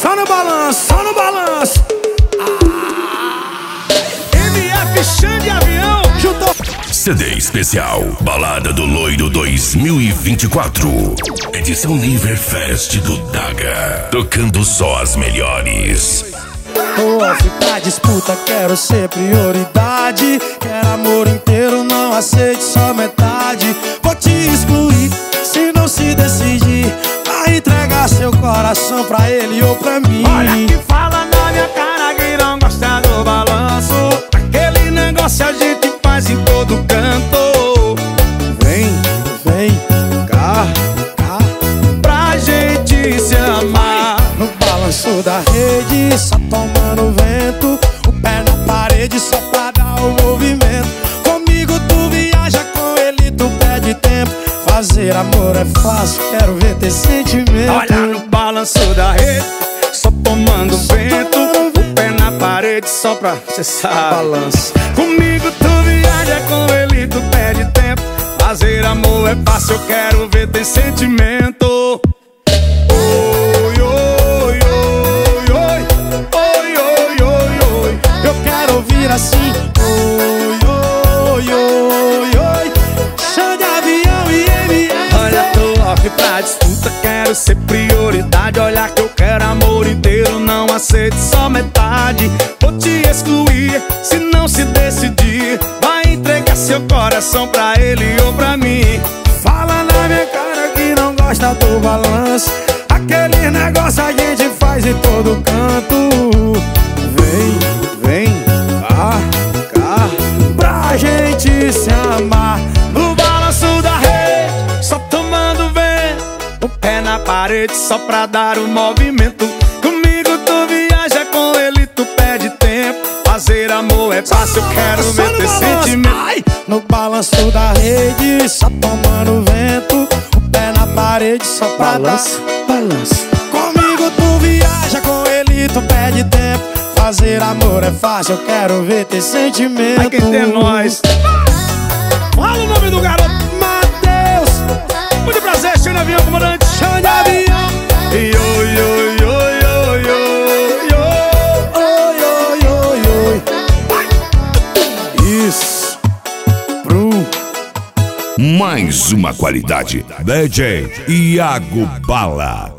Só no balanço, só no balanço. MF Xande Avião juntou. CD especial Balada do Loiro 2024. Edição Liverfest do Daga. Tocando só as melhores. Tô off pra disputa, quero ser prioridade. Quero amor inteiro, não aceite só metade. Vou te excluir se não se decidir. Vai entregar seu coração pra ele ou pra mim. Olha que fala na minha cara que não gosta do balanço. Aquele negócio a gente faz em todo canto. Vem, vem, cá, cá, pra gente se amar. no balanço da rede, só tomando vento. O pé na parede só pra dar o movimento. Comigo tu viaja, com ele tu perde tempo. Fazer amor é fácil, quero ver ter sentimento. Olha no balanço da rede, só tomando vento. O pé na parede só pra cê sabe. Balanço. Comigo tu viaja, com ele tu perde tempo. Fazer amor é fácil, eu quero ver ter sentimento. Oi, oi, oi, oi, oi, oi, oi, oi. Eu quero ouvir assim. Oi, oi, oi, oi. Xande Avião e MF. Olha, tô off pra disputa, quero ser prioridade. Olha que eu quero amor inteiro, não aceito só metade. Vou te excluir se não se decidir. Vai entregar seu coração pra ele ou pra mim. Fala na minha cara que não gosta do balanço. Aquele negócio a gente faz em todo canto. Vem, vem, cá, cá, pra gente se amar. No balanço da rede, só tomando vento. O pé na parede só pra dar o movimento. Comigo tu viaja, com ele tu perde tempo. Fazer amor é fácil, eu quero ver ter sentimento. Ai, no balanço da rede, só tomando vento. O pé na parede só pra Balanço, balanço. Comigo tu viaja, com ele tu perde tempo. Fazer amor é fácil, eu quero ver ter sentimento. Aí quem tem é nós. Fala o nome do garoto. Matheus, Muito prazer, Xande Avião, comandante. Xande Avião. E oi, oi, oi, oi, oi, oi. Oi, oi, oi, oi. Isso. Pro Mais uma qualidade. DJ Iago Bala.